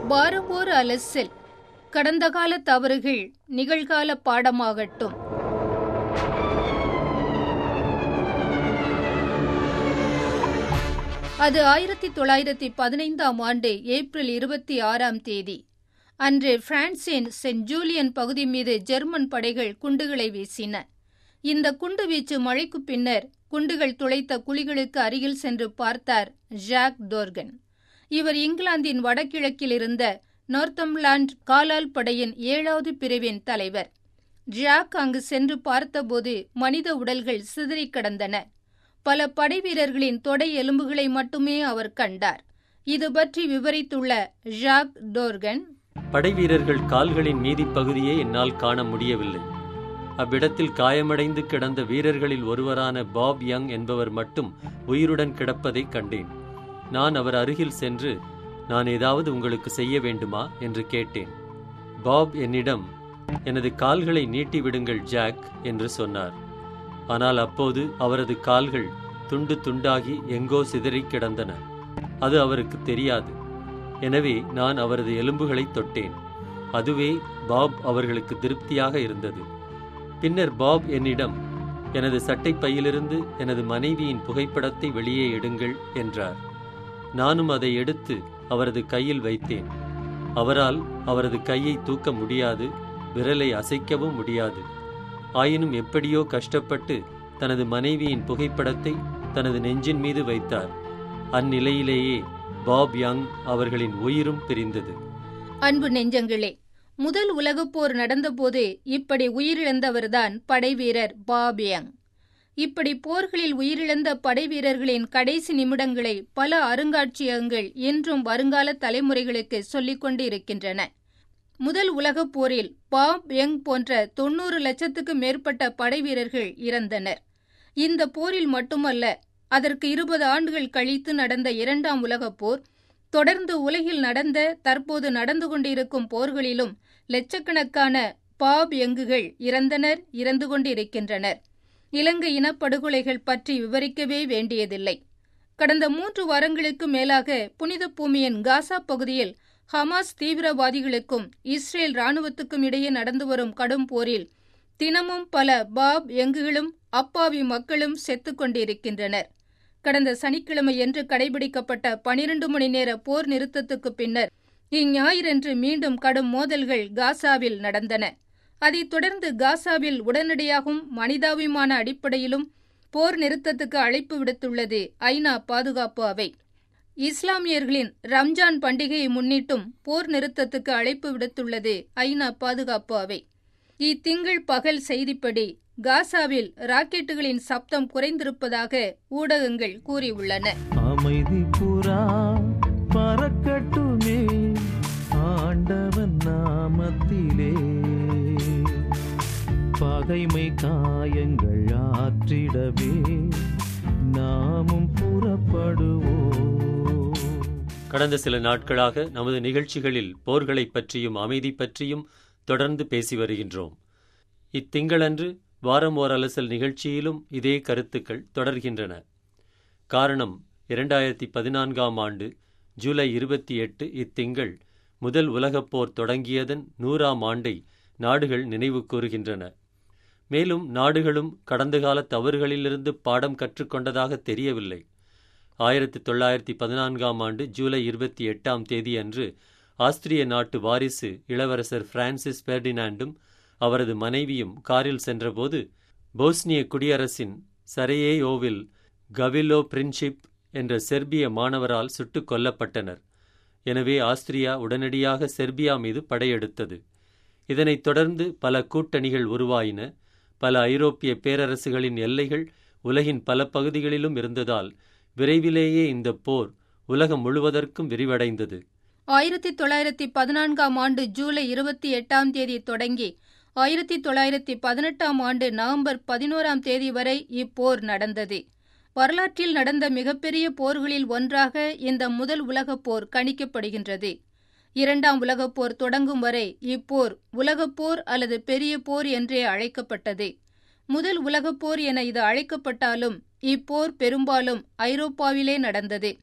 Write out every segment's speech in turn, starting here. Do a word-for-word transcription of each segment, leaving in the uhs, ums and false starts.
வாரம் ஓர் அலசில் கடந்த கால தவறுகள் நிகழ்கால பாடமாகட்டும். அது ஆயிரத்தி தொள்ளாயிரத்தி பதினைந்தாம் ஆண்டு ஏப்ரல் இருபத்தி ஆறாம் தேதி. அன்று பிரான்சின் சென்ட் ஜூலியன் பகுதி மீது ஜெர்மன் படைகள் குண்டுகளை வீசின. இந்த குண்டுவீச்சு மழைக்கு பின்னர் குண்டுகள் துளைத்த குழிகளுக்கு அருகில் சென்று பார்த்தார் ஜாக் டோர்கன். இவர் இங்கிலாந்தின் வடகிழக்கில் இருந்த நார்த்தம்லாண்ட் காலால் படையின் ஏழாவது பிரிவின் தலைவர். ஜாக் அங்கு சென்று பார்த்தபோது மனித உடல்கள் சிதறி கிடந்தன. பல படைவீரர்களின் தொடை எலும்புகளை மட்டுமே அவர் கண்டார். இது பற்றி விவரித்துள்ள ஜாக் டோர்கன், படைவீரர்கள் கால்களின் மீதி பகுதியை என்னால் காண முடியவில்லை. அவ்விடத்தில் காயமடைந்து கிடந்த வீரர்களில் ஒருவரான பாப் யங் என்பவர் மட்டும் உயிருடன் கிடப்பதை கண்டேன். நான் அவர் அருகில் சென்று, நான் ஏதாவது உங்களுக்கு செய்ய வேண்டுமா என்று கேட்டேன். பாப் என்னிடம், எனது கால்களை நீட்டி விடுங்கள் ஜாக் என்று சொன்னார். ஆனால் அப்போது அவரது கால்கள் துண்டு துண்டாகி எங்கோ சிதறி கிடந்தன. அது அவருக்கு தெரியாது. எனவே நான் அவரது எலும்புகளை தொட்டேன். அதுவே பாப் அவர்களுக்கு திருப்தியாக இருந்தது. பின்னர் பாப் என்னிடம், எனது சட்டை பையிலிருந்து எனது மனைவியின் புகைப்படத்தை வெளியே எடுங்கள் என்றார். நானும் அதை எடுத்து அவரது கையில் வைத்தேன். அவரால் அவரது கையை தூக்க முடியாது, விரலை அசைக்கவும் முடியாது. ஆயினும் எப்படியோ கஷ்டப்பட்டு தனது மனைவியின் புகைப்படத்தை தனது நெஞ்சின் மீது வைத்தார். அந்நிலையிலேயே பாப் யங் அவர்களின் உயிரும் பிரிந்தது. அன்பு நெஞ்சங்களே, முதல் உலகப் போர் நடந்தபோது இப்படி உயிரிழந்தவர்தான் படைவீரர் பாப் யங். இப்படி போர்களில் உயிரிழந்த படைவீரர்களின் கடைசி நிமிடங்களை பல அருங்காட்சியகங்கள் இன்றும் வருங்கால தலைமுறைகளுக்கு சொல்லிக் கொண்டு இருக்கின்றன. முதல் உலகப் போரில் பாப் யங் போன்ற தொன்னூறு லட்சத்துக்கு மேற்பட்ட படைவீரர்கள் இறந்தனர். இந்த போரில் மட்டுமல்ல, அதற்கு இருபது ஆண்டுகள் கழித்து நடந்த இரண்டாம் உலகப் போர், தொடர்ந்து உலகில் நடந்த தற்போது நடந்து கொண்டிருக்கும் போர்களிலும் லட்சக்கணக்கான பாப் யங்குகள் இறந்தனர், இறந்து கொண்டிருக்கின்றனர். இலங்கை இனப்படுகொலைகள் பற்றி விவரிக்கவே வேண்டியதில்லை. கடந்த மூன்று வாரங்களுக்கு மேலாக புனித பூமியின் காசா பகுதியில் ஹமாஸ் தீவிரவாதிகளுக்கும் இஸ்ரேல் இராணுவத்துக்கும் இடையே நடந்து வரும் கடும் போரில் தினமும் பல பாப் யங்குகளும் அப்பாவி மக்களும் செத்துக் கொண்டிருக்கின்றனர். கடந்த சனிக்கிழமையன்று கடைபிடிக்கப்பட்ட பனிரண்டு மணி நேர போர் நிறுத்தத்துக்கு பின்னர் இஞ்ஞாயிறன்று மீண்டும் கடும் மோதல்கள் காசாவில் நடந்தன. அதைத் தொடர்ந்து காசாவில் உடனடியாகவும் மனிதாபிமான அடிப்படையிலும் போர் நிறுத்தத்துக்கு அழைப்பு விடுத்துள்ளது ஐநா பாதுகாப்பு அவை. இஸ்லாமியர்களின் ரம்ஜான் பண்டிகையை முன்னிட்டும் போர் நிறுத்தத்துக்கு அழைப்பு விடுத்துள்ளது ஐநா பாதுகாப்பு அவை. இத்திங்கள் பகல் செய்திப்படி காசாவில் ராக்கெட்டுகளின் சப்தம் குறைந்திருப்பதாக ஊடகங்கள் கூறியுள்ளன. அமைதி புறா பறக்கட்டுமே ஆண்டவன் நாமத்திலே, பகைமை காயங்கள் ஆற்றிடவே நாமும் புறப்படுவோம். கடந்த சில நாட்களாக நமது நிகழ்ச்சிகளில் போர்களை பற்றியும் அமைதி பற்றியும் தொடர்ந்து பேசி வருகின்றோம். இத்திங்களன்று வாரம் ஓர் அலசல் நிகழ்ச்சியிலும் இதே கருத்துக்கள் தொடர்கின்றன. காரணம், இரண்டாயிரத்தி பதினான்காம் ஆண்டு ஜூலை இருபத்தி எட்டு இத்திங்கள் முதல் உலகப் போர் தொடங்கியதன் நூறாம் ஆண்டை நாடுகள் நினைவு கூறுகின்றன. மேலும் நாடுகளும் கடந்த கால தவறுகளிலிருந்து பாடம் கற்றுக்கொண்டதாக தெரியவில்லை. ஆயிரத்தி தொள்ளாயிரத்தி பதினான்காம் ஆண்டு ஜூலை இருபத்தி எட்டாம் தேதி அன்று ஆஸ்திரிய நாட்டு வாரிசு இளவரசர் பிரான்சிஸ் பெர்டினாண்டும் அவரது மனைவியும் காரில் சென்றபோது போஸ்னிய குடியரசின் சரையேயோவில் கவிலோ பிரின்சிப் என்ற செர்பிய மாணவரால் சுட்டுக் கொல்லப்பட்டனர். எனவே ஆஸ்திரியா உடனடியாக செர்பியா மீது படையெடுத்தது. இதனைத் தொடர்ந்து பல கூட்டணிகள் உருவாயின. பல ஐரோப்பிய பேரரசுகளின் எல்லைகள் உலகின் பல பகுதிகளிலும் இருந்ததால் விரைவிலேயே இந்த போர் உலகம் முழுவதற்கும் விரிவடைந்தது. ஆயிரத்தி தொள்ளாயிரத்தி பதினான்காம் ஆண்டு ஜூலை இருபத்தி எட்டாம் தேதி தொடங்கி ஆயிரத்தி தொள்ளாயிரத்தி பதினெட்டாம் ஆண்டு நவம்பர் பதினோராம் தேதி வரை இப்போர் நடந்தது. வரலாற்றில் நடந்த மிகப்பெரிய போர்களில் ஒன்றாக இந்த முதல் உலகப் போர் கணிக்கப்படுகின்றது. இரண்டாம் உலகப் போர் தொடங்கும் வரை இப்போர் உலகப் போர் அல்லது பெரிய போர் என்றே அழைக்கப்பட்டது. முதல் உலகப் போர் என இது அழைக்கப்பட்டாலும் இப்போர் பெரும்பாலும் ஐரோப்பாவிலே நடந்தது.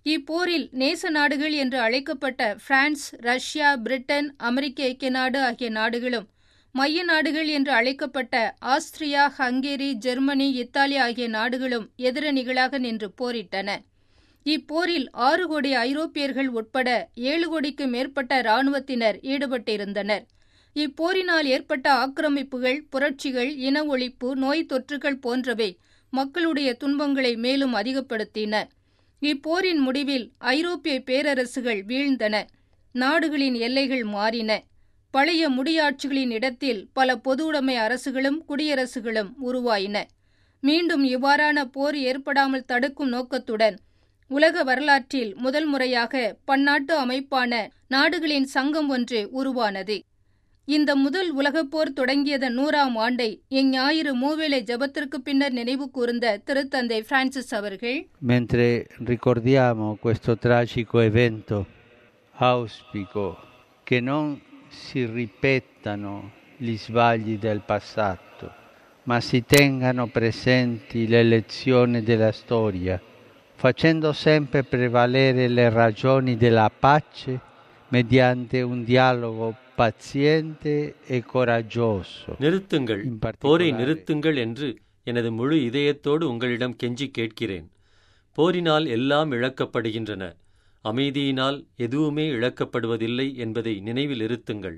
இப்போரில் நேச நாடுகள் என்று அழைக்கப்பட்ட பிரான்ஸ், ரஷ்யா, பிரிட்டன், அமெரிக்க ஐக்கிய நாடு ஆகிய நாடுகளும், மைய நாடுகள் என்று அழைக்கப்பட்ட ஆஸ்திரியா, ஹங்கேரி, ஜெர்மனி, இத்தாலி ஆகிய நாடுகளும் எதிரணிகளாக நின்று போரிட்டன. இப்போரில் ஆறு கோடி ஐரோப்பியர்கள் உட்பட ஏழு கோடிக்கு மேற்பட்ட இராணுவத்தினர் ஈடுபட்டிருந்தனர். இப்போரினால் ஏற்பட்ட ஆக்கிரமிப்புகள், புரட்சிகள், இன ஒழிப்பு, நோய் தொற்றுகள் போன்றவை மக்களுடைய துன்பங்களை மேலும் அதிகப்படுத்தின. இப்போரின் முடிவில் ஐரோப்பிய பேரரசுகள் வீழ்ந்தன. நாடுகளின் எல்லைகள் மாறின. பழைய முடியாட்சிகளின் இடத்தில் பல பொதுவுடைமை அரசுகளும் குடியரசுகளும் உருவாயின. மீண்டும் இவ்வாறான போர் ஏற்படாமல் தடுக்கும் நோக்கத்துடன் உலக வரலாற்றில் முதல் முறையாக பன்னாட்டு அமைப்பான நாடுகளின் சங்கம் ஒன்று உருவானது. இந்த முதல் உலகப்போர் தொடங்கியதன் நூறாம் ஆண்டை இஞ்ஞாயிறு மூவேளை ஜபத்திற்கு பின்னர் நினைவு கூர்ந்த திருத்தந்தை பிரான்சிஸ் அவர்கள், Mentre ricordiamo questo tragico evento, auspico che non si ripetano gli sbagli del passato, ma si tengano presenti le lezioni della storia, facendo sempre prevalere le ragioni della pace mediante un dialogo paziente e coraggioso. நிறுத்துங்கள், போரை நிறுத்துங்கள் என்று எனது முழு இதயத்தோடு உங்களிடம் கெஞ்சி கேட்கிறேன். போரினால் எல்லாம் இழக்கப்படுகின்றன, அமைதியினால் எதுவுமே இழக்கப்படுவதில்லை என்பதை நினைவில் இருத்துங்கள்.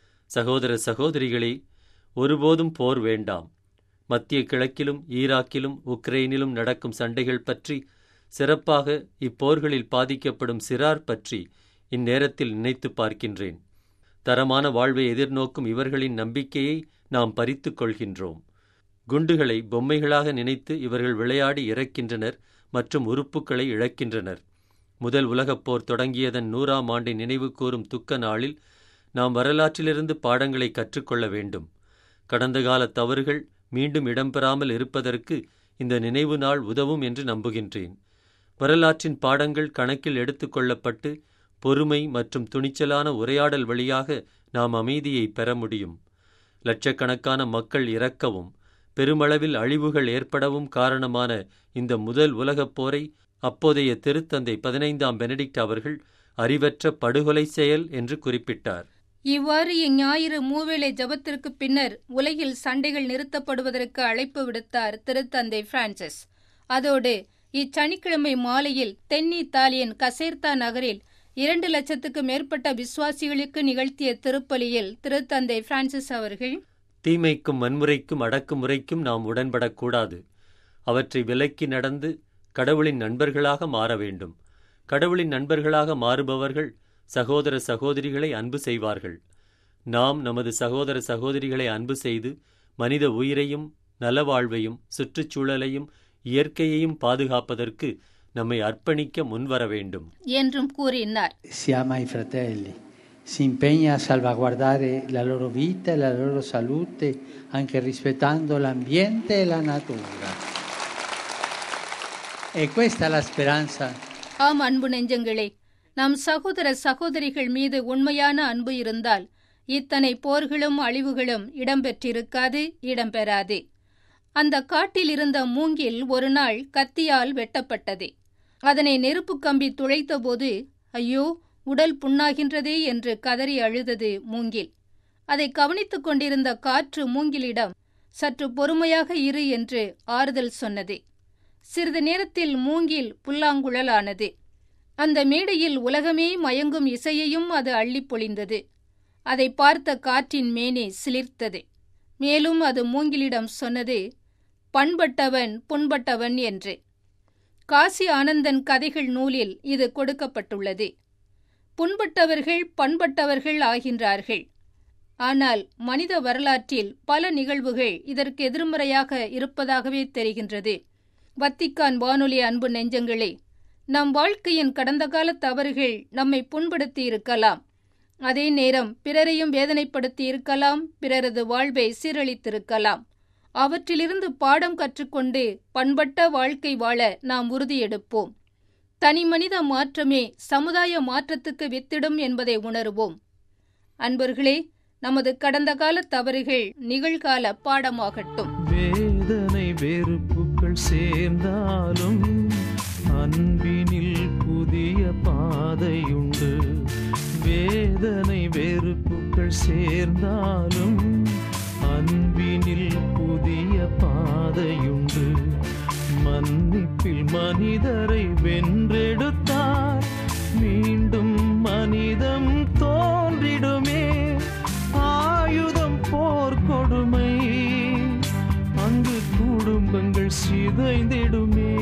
சகோதர சகோதரிகளே, ஒருபோதும் போர் வேண்டாம். மத்திய கிழக்கிலும் ஈராக்கிலும் உக்ரைனிலும் நடக்கும் சண்டைகள் பற்றி, சிறப்பாக இப்போர்களில் பாதிக்கப்படும் சிறார் பற்றி இந்நேரத்தில் நினைத்து பார்க்கின்றேன். தரமான வாழ்வை எதிர்நோக்கும் இவர்களின் நம்பிக்கையை நாம் பறித்துக் கொள்கின்றோம். குண்டுகளை பொம்மைகளாக நினைத்து இவர்கள் விளையாடி இறக்கின்றனர் மற்றும் உறுப்புகளை இழக்கின்றனர். முதல் உலகப் போர் தொடங்கியதன் நூறாம் ஆண்டை நினைவு கூறும் துக்க நாளில் நாம் வரலாற்றிலிருந்து பாடங்களை கற்றுக்கொள்ள வேண்டும். கடந்த கால தவறுகள் மீண்டும் இடம்பெறாமல் இருப்பதற்கு இந்த நினைவு நாள் உதவும் என்று நம்புகின்றேன். வரலாற்றின் பாடங்கள் கணக்கில் எடுத்துக்கொள்ளப்பட்டு பொறுமை மற்றும் துணிச்சலான உரையாடல் வழியாக நாம் அமைதியை பெற முடியும். லட்சக்கணக்கான மக்கள் இறக்கவும் பெருமளவில் அழிவுகள் ஏற்படவும் காரணமான இந்த முதல் உலகப் போரை அப்போதைய திருத்தந்தை பதினைந்தாம் பெனடிக்ட் அவர்கள் அறிவற்ற படுகொலை செயல் என்று குறிப்பிட்டார். இவ்வாறு இஞ்ஞாயிறு மூவேளை ஜபத்திற்கு பின்னர் உலகில் சண்டைகள் நிறுத்தப்படுவதற்கு அழைப்பு விடுத்தார் திருத்தந்தை பிரான்சிஸ். அதோடு இச்சனிக்கிழமை மாலையில் தென் இத்தாலியின் கசேர்த்தா நகரில் இரண்டு லட்சத்துக்கு மேற்பட்ட விசுவாசிகளுக்கு நிகழ்த்திய திருப்பலியில் திருத்தந்தை பிரான்சிஸ் அவர்கள், தீமைக்கும் வன்முறைக்கும் அடக்குமுறைக்கும் நாம் உடன்படக்கூடாது. அவற்றை விலக்கி நடந்து கடவுளின் நண்பர்களாக மாற வேண்டும். கடவுளின் நண்பர்களாக மாறுபவர்கள் சகோதர சகோதரிகளை அன்பு செய்வார்கள். நாம் நமது சகோதர சகோதரிகளை அன்பு செய்து மனித உயிரையும் நலவாழ்வையும் சுற்றுச்சூழலையும் இயற்கையையும் பாதுகாப்பதற்கு நம்மை அர்ப்பணிக்க முன்வர வேண்டும் என்றும் கூறினார். Si ama i fratelli, si impegna a salvaguardare la loro vita e la loro salute anche rispettando l'ambiente e la natura. E questa è la speranza. ஆம் அன்பு நெஞ்சங்களே, நம் சகோதர சகோதரிகள் மீது உண்மையான அன்பு இருந்தால் இத்தனை போர்களும் அழிவுகளும் இடம்பெற்றிருக்காது, இடம்பெறாது. அந்த காட்டில் இருந்த மூங்கில் ஒரு நாள் கத்தியால் வெட்டப்பட்டது. அதனை நெருப்பு கம்பி துளைத்தபோது, ஐயோ, உடல் புண்ணாகின்றதே என்று கதறி அழுதது மூங்கில். அதை கவனித்துக் கொண்டிருந்த காற்று மூங்கிலிடம் சற்று பொறுமையாக இரு என்று ஆறுதல் சொன்னது. சிறிது நேரத்தில் மூங்கில் புல்லாங்குழலானது. அந்த மேடையில் உலகமே மயங்கும் இசையையும் அது அள்ளிப் பொழிந்தது. அதை பார்த்த காற்றின் மேனே சிலிர்த்தது. மேலும் அது மூங்கிலிடம் சொன்னது, பண்பட்டவன் புண்பட்டவன் என்று. காசி ஆனந்தன் கதைகள் நூலில் இது கொடுக்கப்பட்டுள்ளது. புண்பட்டவர்கள் பண்பட்டவர்கள் ஆகின்றார்கள். ஆனால் மனித வரலாற்றில் பல நிகழ்வுகள் இதற்கு எதிர்மறையாக இருப்பதாகவே தெரிகின்றது. வத்திக்கான் வானொலி அன்பு நெஞ்சங்களே, நம் வாழ்க்கையின் கடந்த கால தவறுகள் நம்மை புண்படுத்தி இருக்கலாம். அதே நேரம் பிறரையும் வேதனைப்படுத்தி இருக்கலாம், பிறரது வாழ்வை சீரழித்திருக்கலாம். அவற்றிலிருந்து பாடம் கற்றுக்கொண்டு பண்பட்ட வாழ்க்கை வாழ நாம் உறுதியெடுப்போம். தனி மனித மாற்றமே சமுதாய மாற்றத்துக்கு வித்திடும் என்பதை உணர்வோம். அன்பர்களே, நமது கடந்த கால தவறுகள் நிகழ்கால பாடமாகட்டும். வேதனை வெறுப்புகள் சேர்ந்தாலும் அன்பினில் புதிய பாதையுண்டு. வேதனை வெறுப்புகள் சேர்ந்தாலும் அன்பினில் புதிய பாதையுண்டு. மன்னிப்பில் மனிதரை வென்றெடுத்தார், மீண்டும் மனிதம் தோன்றிடுமே. ஆயுதம் போர் கொடுமை, அங்கு குடும்பங்கள் சிதைந்திடுமே.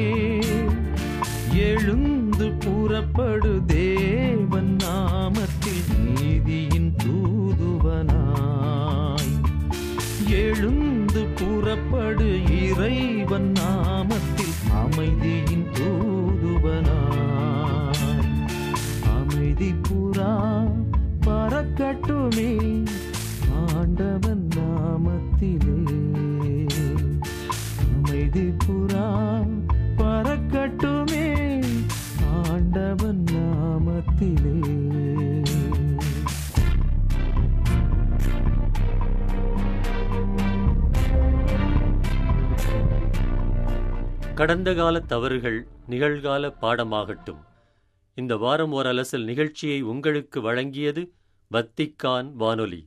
எழுந்து புறப்படு தேவன் நாமத்தில் நீதியின் தூதுவனாய். எழுந்து புறப்படு இறைவன் நாமத்தில் அமைதியின் தூதுவனாய். அமைதி புறா பறக்கட்டுமே ஆண்டவன் நாமத்திலே. அமைதி புறா பறக்கட்டுமே ஆண்டவன் நாமத்திலே. கடந்த கால தவறுகள் நிகழ்கால பாடமாகட்டும். இந்த வாரம் ஓர் அலசல் நிகழ்ச்சியை உங்களுக்கு வழங்கியது வத்திக்கான் வானொலி.